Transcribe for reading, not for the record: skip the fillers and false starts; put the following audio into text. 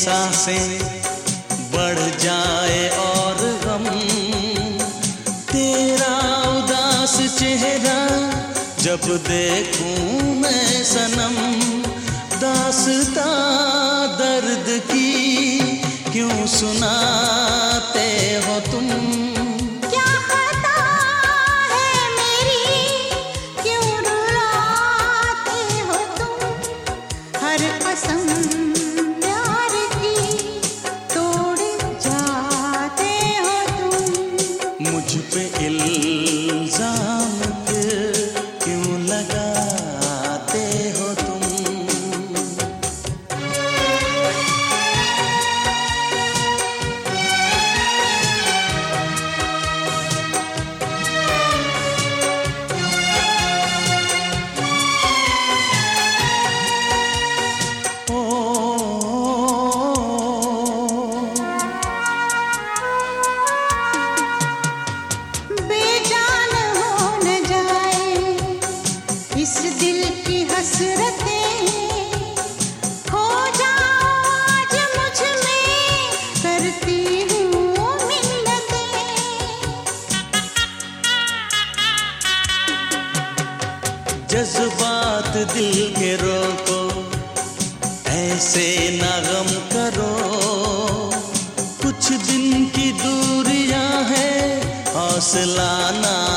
सांसें बढ़ जाए और गम, तेरा उदास चेहरा जब देखूं मैं सनम, दास्तां दर्द की क्यों सुनाते हो तुम? क्या खता है मेरी, क्यों रुलाते हो तुम? हर कसम प्यार की तोड़ जाते हो तुम। मुझ पे इल्जाम क्यों लगाते हो तुम? इस दिल की हसरतें खो जाओ आज मुझ में, करती हूँ मिन्नतें। जज्बात दिल के रोको, ऐसे ना गम करो, कुछ दिन की दूरियां हैं, हौसला ना